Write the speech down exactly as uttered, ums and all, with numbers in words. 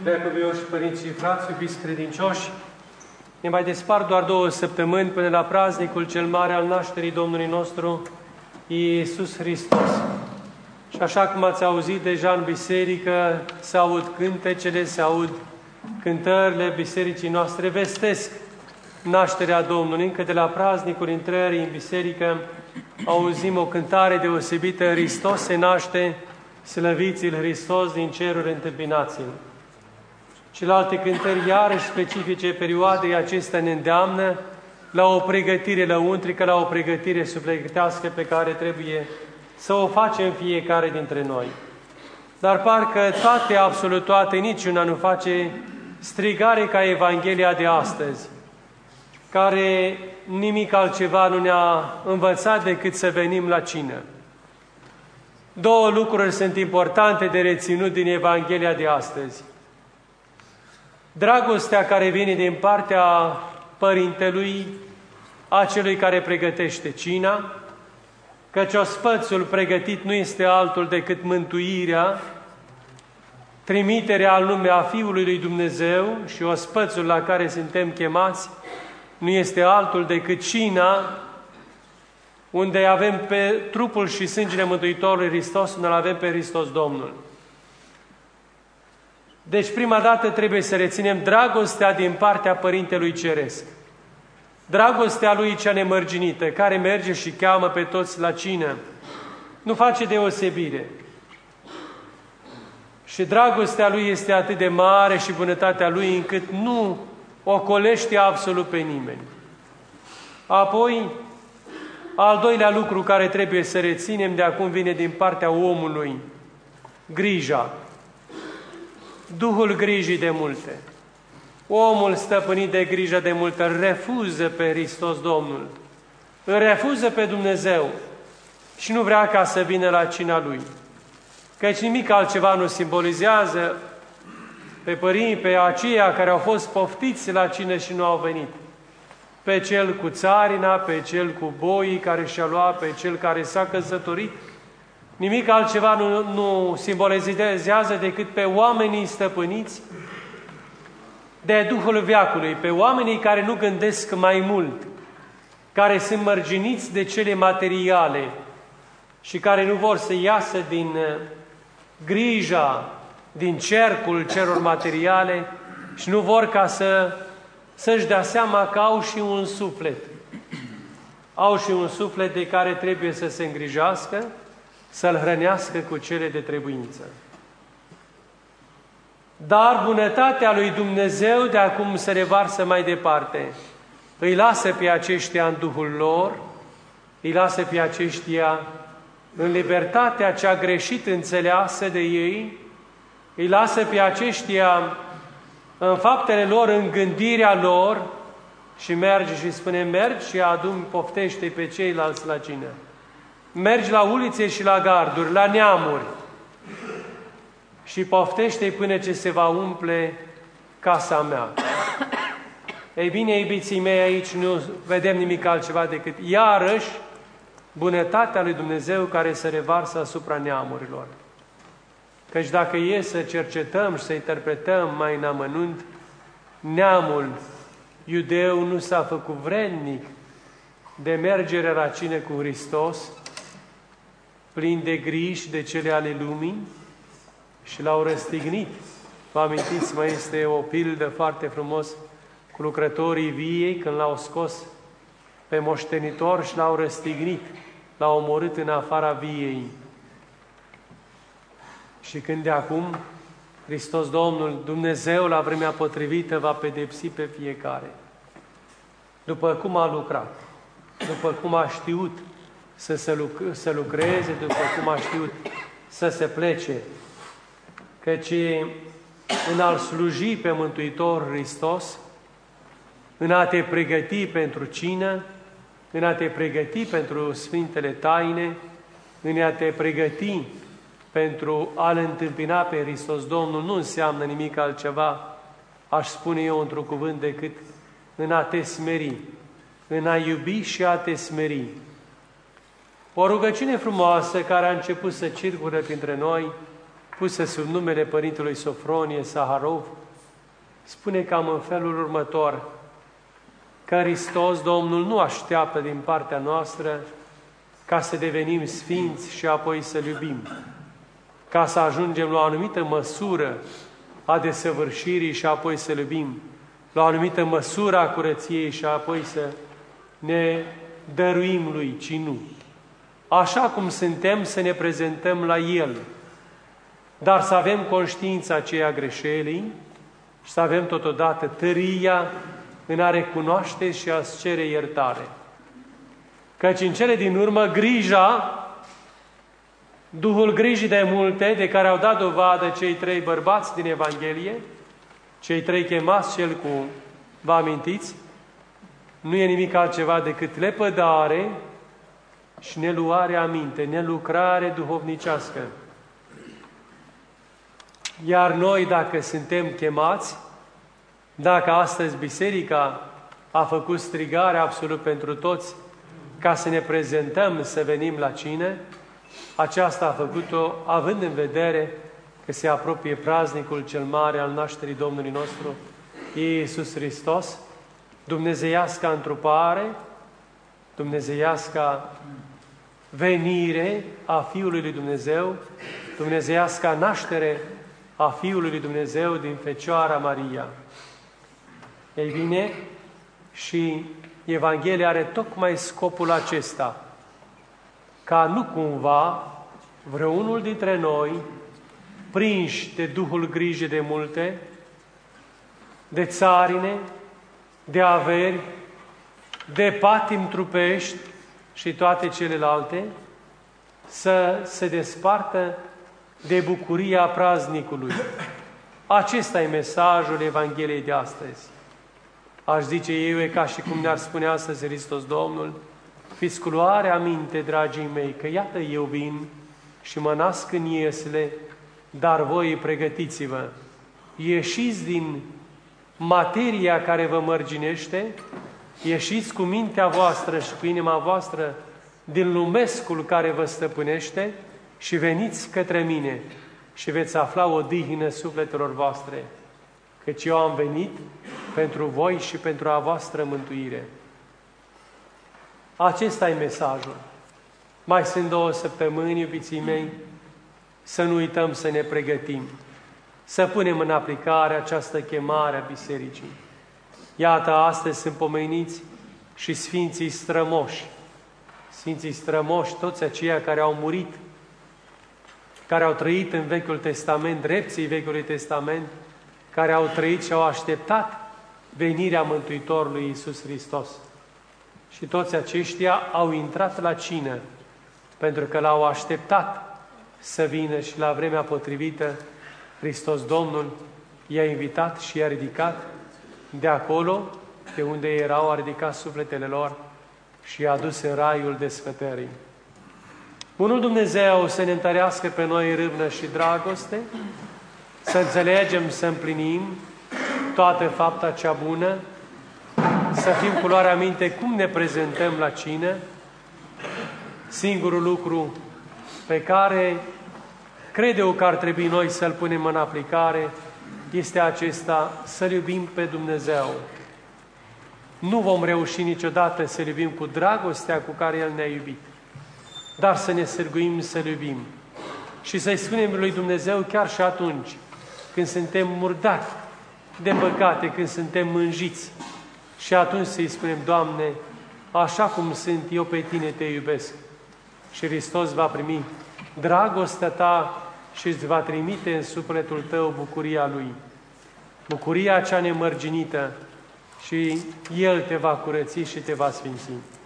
Preacuvioși părinți și frați, iubiți credincioși, ne mai despart doar două săptămâni până la praznicul cel mare al nașterii Domnului nostru, Iisus Hristos. Și așa cum ați auzit deja în biserică, se aud cântecele, se aud cântările bisericii noastre, vestesc nașterea Domnului. Încă de la praznicul intrării în biserică auzim o cântare deosebită: Hristos se naște, slăviți-L Hristos, din ceruri întâmpinați-L. Celelalte cântări, iarăși specifice perioadei acestea, ne îndeamnă la o pregătire lăuntrică, la o pregătire sufletească pe care trebuie să o facem fiecare dintre noi. Dar parcă toate, absolut toate, niciuna nu face strigare ca Evanghelia de astăzi, care nimic altceva nu ne-a învățat decât să venim la cină. Două lucruri sunt importante de reținut din Evanghelia de astăzi. Dragostea care vine din partea Părintelui, a celui care pregătește cina, căci ospățul pregătit nu este altul decât mântuirea, trimiterea în lume a Fiului lui Dumnezeu, și ospățul la care suntem chemați nu este altul decât cina, unde avem pe trupul și sângele Mântuitorului Hristos, unde avem pe Hristos Domnul. Deci, prima dată trebuie să reținem dragostea din partea Părintelui Ceresc. Dragostea Lui cea nemărginită, care merge și cheamă pe toți la cină. Nu face deosebire. Și dragostea Lui este atât de mare și bunătatea Lui încât nu ocolește absolut pe nimeni. Apoi, al doilea lucru care trebuie să reținem de acum vine din partea omului: grija. Duhul grijii de multe. Omul stăpânit de grijă de multe îl refuză pe Hristos Domnul, îl refuză pe Dumnezeu și nu vrea ca să vină la cina Lui. Căci nimic altceva nu simbolizează pe părinți, pe aceia care au fost poftiți la cină și nu au venit. Pe cel cu țarina, pe cel cu boii care și-a luat, pe cel care s-a căsătorit. Nimic altceva nu, nu simbolizează decât pe oamenii stăpâniți de Duhul veacului, pe oamenii care nu gândesc mai mult, care sunt mărginiți de cele materiale și care nu vor să iasă din grija, din cercul celor materiale și nu vor ca să, să-și dea seama că au și un suflet. Au și un suflet de care trebuie să se îngrijească, să-l hrănească cu cele de trebuință. Dar bunătatea lui Dumnezeu de acum se revarsă mai departe. Îi lasă pe aceștia în Duhul lor, îi lasă pe aceștia în libertatea cea greșit înțeleasă de ei, îi lasă pe aceștia în faptele lor, în gândirea lor, și merge și spune: mergi și adu-mi, poftește pe ceilalți la cină. Mergi la ulițe și la garduri, la neamuri și poftește-i până ce se va umple casa mea. Ei bine, iubiții mei, aici nu vedem nimic altceva decât iarăși bunătatea lui Dumnezeu care se revarsă asupra neamurilor. Căci dacă e să cercetăm și să interpretăm mai în amănunt, neamul iudeu nu s-a făcut vrednic de mergere la cină cu Hristos, plin de griji de cele ale lumii, și l-au răstignit. Vă amintiți, mai este o pildă foarte frumos cu lucrătorii viei, când l-au scos pe moștenitor și l-au răstignit, l-au omorât în afara viei. Și când de acum Hristos Domnul, Dumnezeu, la vremea potrivită, va pedepsi pe fiecare, după cum a lucrat, după cum a știut să, se luc- să lucreze, după cum a știut să se plece. Căci în a-L sluji pe Mântuitor Hristos, în a te pregăti pentru cină, în a te pregăti pentru Sfintele Taine, în a te pregăti pentru a-L întâmpina pe Hristos Domnul, nu înseamnă nimic altceva, aș spune eu într-un cuvânt, decât în a te smeri, în a iubi și a te smeri. O rugăciune frumoasă care a început să circule printre noi pusă sub numele Părintelui Sofronie Saharov, spune cam în felul următor, că Hristos, Domnul, nu așteaptă din partea noastră ca să devenim sfinți și apoi să-L iubim, ca să ajungem la o anumită măsură a desăvârșirii și apoi să-L iubim, la o anumită măsură a curăției și apoi să ne dăruim Lui, ci nu. Așa cum suntem, să ne prezentăm la El, dar să avem conștiința aceea greșelii și să avem totodată tăria în a recunoaște și a-ți cere iertare. Căci în cele din urmă, grija, Duhul grijii de multe, de care au dat dovadă cei trei bărbați din Evanghelie, cei trei chemați, cel cu, vă amintiți, nu e nimic altceva decât lepădare și neluare aminte, nelucrare duhovnicească. Iar noi, dacă suntem chemați, dacă astăzi Biserica a făcut strigare absolut pentru toți, ca să ne prezentăm, să venim la cină, aceasta a făcut-o având în vedere că se apropie praznicul cel mare al nașterii Domnului nostru, Iisus Hristos, dumnezeiasca întrupare, dumnezeiasca venire a Fiului lui Dumnezeu, dumnezeiasca naștere a Fiului lui Dumnezeu din Fecioara Maria. Ei bine, și Evanghelia are tocmai scopul acesta, ca nu cumva vreunul dintre noi, prinși de Duhul grijii de multe, de țarine, de averi, de patim trupești și toate celelalte, să se despartă de bucuria praznicului. Acesta e mesajul Evangheliei de astăzi. Aș zice eu, e ca și cum ne-ar spune astăzi Hristos Domnul, fiți cu luare aminte, dragii mei, că iată eu vin și mă nasc în iesle, dar voi pregătiți-vă. Ieșiți din materia care vă mărginește, ieșiți cu mintea voastră și cu inima voastră din lumescul care vă stăpânește și veniți către mine și veți afla o dihnă sufletelor voastre, căci eu am venit pentru voi și pentru a voastră mântuire. Acesta e mesajul. Mai sunt două săptămâni, iubiții mei, să nu uităm să ne pregătim, să punem în aplicare această chemare a Bisericii. Iată, astăzi sunt pomeniți și Sfinții Strămoși. Sfinții Strămoși, toți aceia care au murit, care au trăit în Vechiul Testament, drepții Vechiului Testament, care au trăit și au așteptat venirea Mântuitorului Iisus Hristos. Și toți aceștia au intrat la cină, pentru că l-au așteptat să vină și la vremea potrivită Hristos Domnul i-a invitat și i-a ridicat de acolo, de unde erau, a ridicat sufletele lor și i-a dus în raiul desfătării. Bunul Dumnezeu să ne întărească pe noi râvnă și dragoste, să înțelegem, să împlinim toată fapta cea bună, să fim cu luarea minte cum ne prezentăm la cină. Singurul lucru pe care cred eu că ar trebui noi să-l punem în aplicare este acesta, să-L iubim pe Dumnezeu. Nu vom reuși niciodată să-L iubim cu dragostea cu care El ne-a iubit, dar să ne sârguim să-L iubim și să-i spunem lui Dumnezeu chiar și atunci când suntem murdari de păcate, când suntem mânjiți, și atunci să-i spunem, Doamne, așa cum sunt, eu pe Tine te iubesc. Și Hristos va primi dragostea Ta și îți va trimite în sufletul tău bucuria Lui. Bucuria cea nemărginită, și El te va curăți și te va sfinți.